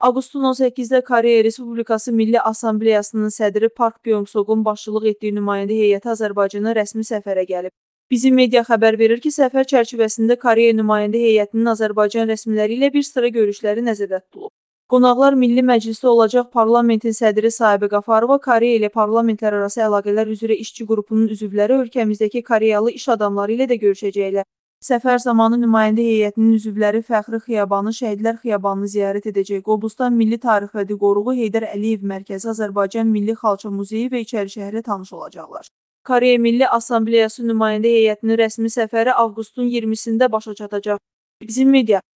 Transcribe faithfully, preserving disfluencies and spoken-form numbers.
Avqustun on səkkizdə Koreya Respublikası Milli Assambleyasının sədri Park Byung-Soqun başçılıq etdiyi nümayəndə heyəti Azərbaycana rəsmi səfərə gəlib. Bizim media xəbər verir ki, səfər çərçivəsində Koreya nümayəndə heyətinin Azərbaycan rəsmiləri ilə bir sıra görüşləri nəzərdə tutulub. Qonaqlar Milli Məclisdə olacaq parlamentin sədri Saibə Qafarova, Koreya ilə parlamentlərarası əlaqələr üzrə işçi qrupunun üzvləri ölkəmizdəki Koreyalı iş adamları ilə də görüşəcəklər. Səfər zamanı nümayəndə heyətinin üzvləri Fəxri Xiyabanı, Şəhidlər Xiyabanını ziyarət edəcək. Qobustan Milli Tarix və Qoruğu Heydər Əliyev Mərkəzi, Azərbaycan Milli Xalça Muzeyi və İçərişəhərlə tanış olacaqlar. Koreya Milli Assambleyası nümayəndə heyətinin rəsmi səfəri avqustun iyirmisində başa çatacaq. Bizim media